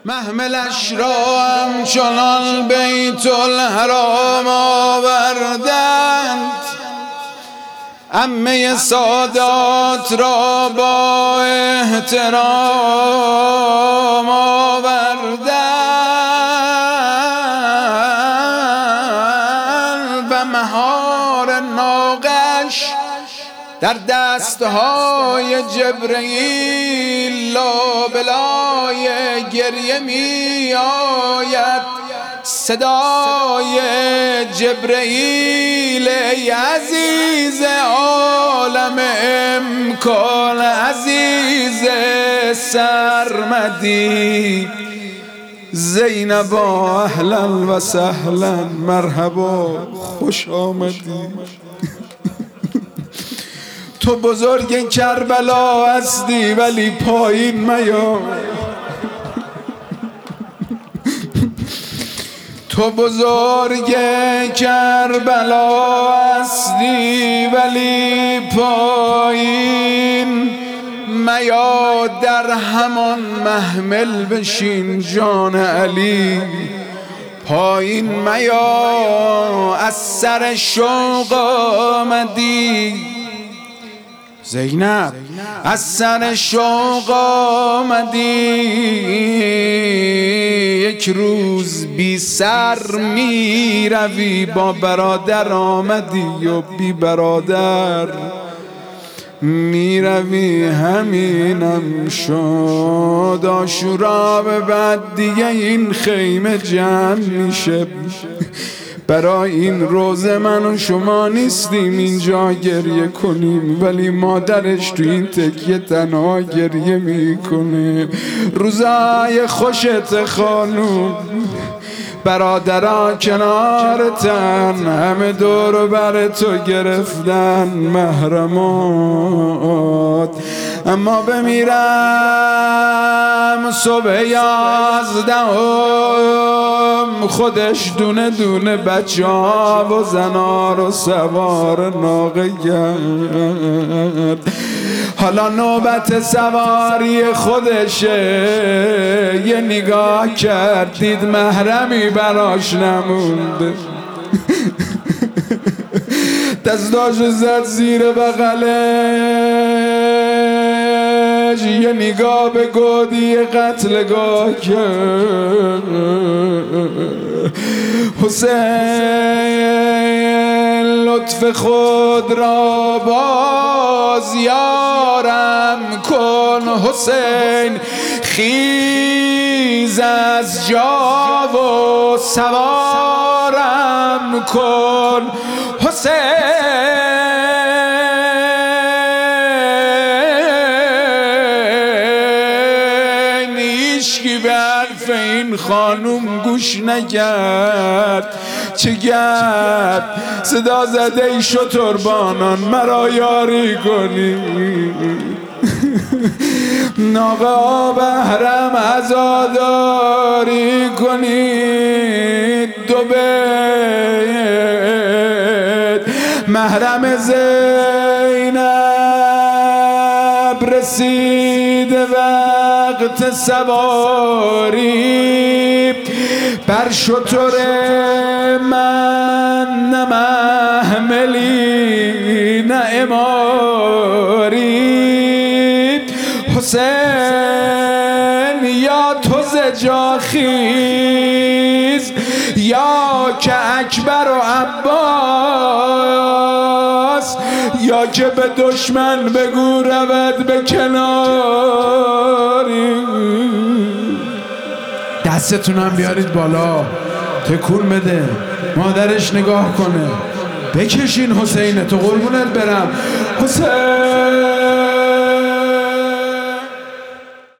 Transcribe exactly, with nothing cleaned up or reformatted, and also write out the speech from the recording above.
محملش را همچنان بیت الحرام آوردند، عمه سادات را با احترام آوردند و مهار ناقش در دستهای جبرئیل لابلای گریه می آید. صدای جبرئیل ای عزیز عالم امکان، عزیز سرمدی، زینبا اهلا و سهلا، مرحبا، خوش آمدی. تو بزرگ کربلا هستی ولی پایین میا، تو بزرگ کربلا هستی ولی پایین میا، در همان محمل بشین جان علی، پایین میا، از سر شوق آمدی. زینب از سر شوق آمدی، یک روز بی سر می روی، با برادر آمدی و بی برادر می روی. همینم شد عاشورا، به بعد دیگه این خیمه جمع میشه. برای این روزه من و شما نیستیم اینجا گریه کنیم، ولی مادرش تو این تکیه تنها گریه میکنه. روزای خوشت خانوم، برادران کنارتن، همه دور بر تو گرفتن محرمات. اما بمیرم صبح یازدهم، خودش دونه دونه بچه ها و زنا رو سوار ناقه کرد. حالا نوبت سواری خودشه. یه نگاه کردید محرمی براش نمونده، دستاشو زد زیر بغلش، یه نگاه به گودی قتلگاه کرد. حسین لطف خود را باز یارم کن، حسین خیز از جا و سوارم کن، حسین هیچکی به حرف این خانوم گوش نکرد. چه گرد صدا زده ای شتربانان مرا یاری کنی، ناقه بهرم عزاداری کنید. دو بیت محرم زینب رسید وقت سواری، بر شتر من نه محملی نه اماری. حسین یا تو ز جا خیز، یا که اکبر و عباس، یا که به دشمن بگو رود به کناری. دستتونم بیارید بالا، تکون بده، مادرش نگاه کنه. بکشین حسین، تو قربونت برم. حسین